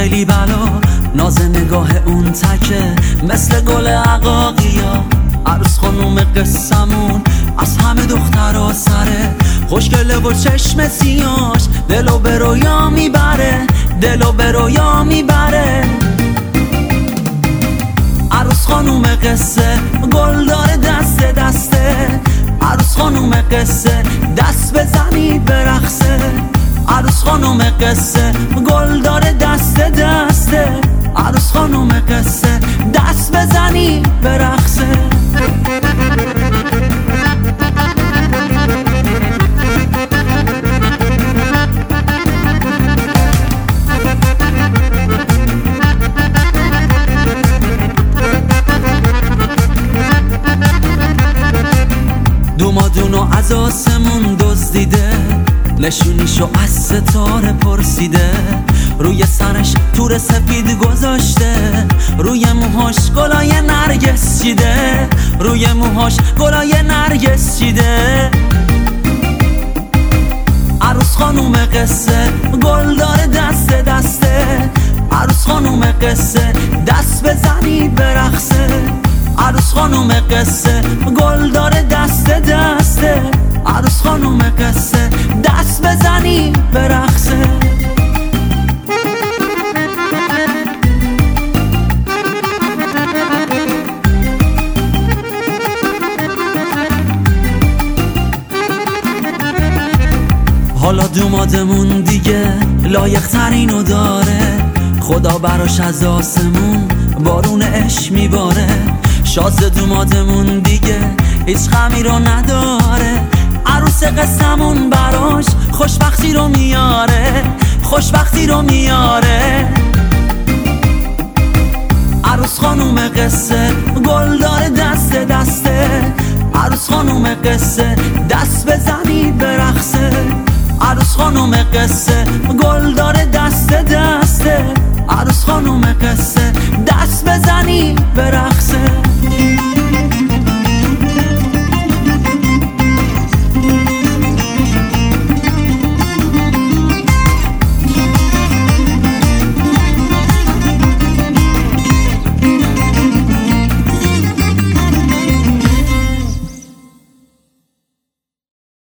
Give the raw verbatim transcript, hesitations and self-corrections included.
خیلی بلا، ناز نگاه اون تکه مثل گل عقاقیا. عروس خانوم قصمون از همه دخترها سره، خوشگله و چشم سیاش دلو به رویا میبره، دلو به رویا میبره. عروس خانوم قصه گل داره دست دسته، عروس خانوم قصه دست بزنی برقصه. عروس خانوم قصه گل داره دست دسته، عروس خانوم قصه دست بزنی برقصه. دومادونو از آسمون دزدیده، نشونیشو از ستاره پرسیده. روی سرش تور سفید گذاشته، روی موهاش گلای نرگس چیده، روی موهاش گلای نرگس چیده. عروس خانوم قصه گل داره دست دسته، عروس خانوم قصه دست بزنی برقصه. عروس خانوم قصه گل داره دست دسته، عروس خانوم قصه دست بزنی برقصه. حالا دومادمون دیگه لایق ترینو داره، خدا براش از آسمون بارون عشق میباره. شاز دومادمون دیگه هیچ غمی رو نداره، عروس قصمون براش خوشبختی رو میاره، خوشبختی رو میاره. عروس خانوم قصه گل داره دست دسته، عروس خانوم قصه دست بزنی برقصه. عروس خانوم قصه گل داره دست دسته، عروس خانوم قصه دست بزنی برقصه.